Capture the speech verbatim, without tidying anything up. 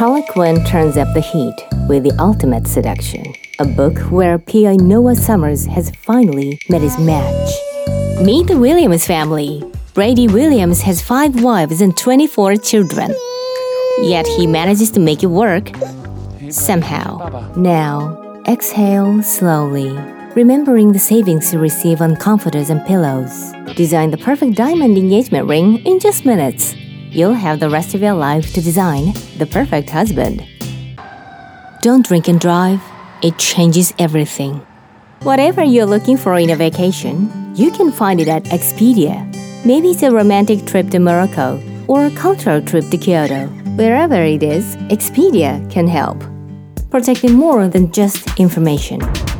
Harlequin turns up the heat with The Ultimate Seduction, a book where P I Noah Summers has finally met his match. Meet the Williams family. Brady Williams has five wives and twenty-four children. Yet he manages to make it work somehow. Now, exhale slowly, remembering the savings you receive on comforters and pillows. Design the perfect diamond engagement ring in just minutes. You'll have the rest of your life to design the perfect husband. Don't drink and drive. It changes everything. Whatever you're looking for in a vacation, you can find it at Expedia. Maybe it's a romantic trip to Morocco or a cultural trip to Kyoto. Wherever it is, Expedia can help. Protecting more than just information.